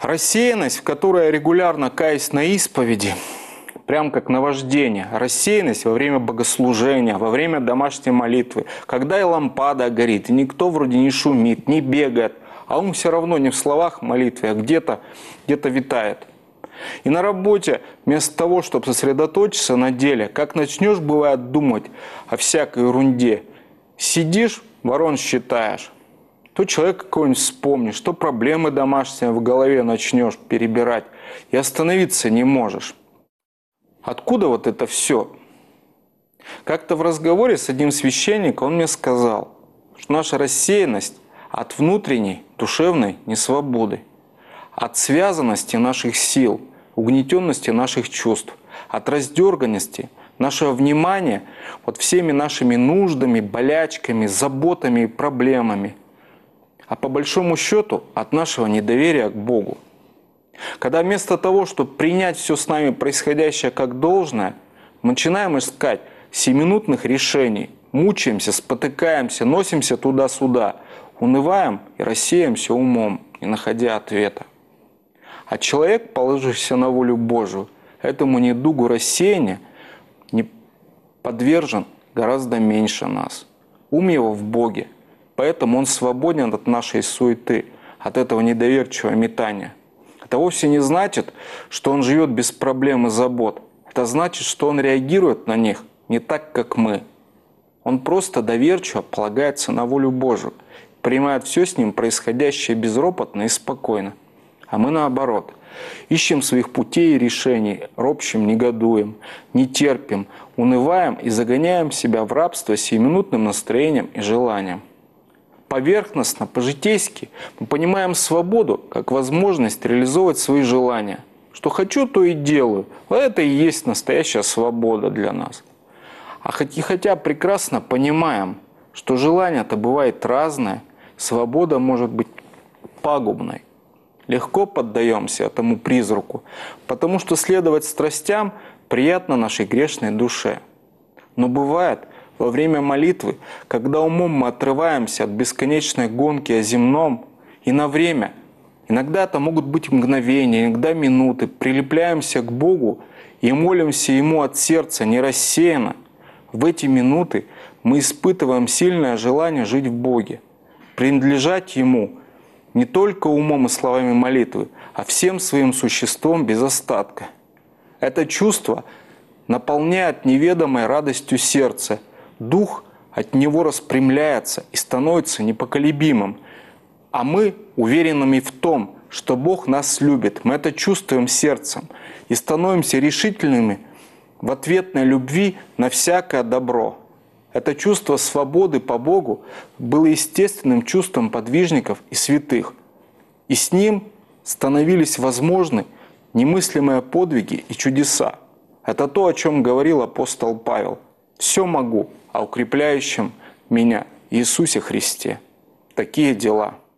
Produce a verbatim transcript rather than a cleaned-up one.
Рассеянность, в которой я регулярно каюсь на исповеди, прям как наваждение. Рассеянность во время богослужения, во время домашней молитвы, когда и лампада горит, и никто вроде не шумит, не бегает, а ум все равно не в словах молитвы, а где-то где-то витает. И на работе, вместо того, чтобы сосредоточиться на деле, как начнешь, бывает, думать о всякой ерунде, сидишь, ворон считаешь. То человек какой-нибудь вспомнишь, то проблемы домашние в голове начнешь перебирать, и остановиться не можешь. Откуда вот это все? Как-то в разговоре с одним священником он мне сказал, что наша рассеянность от внутренней душевной несвободы, от связанности наших сил, угнетенности наших чувств, от раздерганности нашего внимания вот всеми нашими нуждами, болячками, заботами и проблемами, а по большому счету от нашего недоверия к Богу. Когда вместо того, чтобы принять все с нами происходящее как должное, мы начинаем искать семиминутных решений, мучаемся, спотыкаемся, носимся туда-сюда, унываем и рассеемся умом, не находя ответа. А человек, положившийся на волю Божию, этому недугу рассеяния не подвержен гораздо меньше нас. Ум его в Боге, поэтому он свободен от нашей суеты, от этого недоверчивого метания. Это вовсе не значит, что он живет без проблем и забот. Это значит, что он реагирует на них не так, как мы. Он просто доверчиво полагается на волю Божию, принимает все с ним происходящее безропотно и спокойно. А мы наоборот, ищем своих путей и решений, ропщим, негодуем, не терпим, унываем и загоняем себя в рабство сиюминутным настроением и желанием. Поверхностно, по-житейски мы понимаем свободу как возможность реализовывать свои желания. Что хочу, то и делаю. Вот это и есть настоящая свобода для нас. А хоть и хотя прекрасно понимаем, что желание-то бывает разное, свобода может быть пагубной. Легко поддаемся этому призраку, потому что следовать страстям приятно нашей грешной душе. Но бывает, во время молитвы, когда умом мы отрываемся от бесконечной гонки о земном, и на время, иногда это могут быть мгновения, иногда минуты, прилепляемся к Богу и молимся Ему от сердца, не рассеянно, в эти минуты мы испытываем сильное желание жить в Боге, принадлежать Ему не только умом и словами молитвы, а всем своим существом без остатка. Это чувство наполняет неведомой радостью сердце, дух от него распрямляется и становится непоколебимым, а мы уверенными в том, что Бог нас любит, мы это чувствуем сердцем и становимся решительными в ответной любви на всякое добро. Это чувство свободы по Богу было естественным чувством подвижников и святых, и с ним становились возможны немыслимые подвиги и чудеса. Это то, о чем говорил апостол Павел. «Все могу, а укрепляющем меня Иисусе Христе». Такие дела.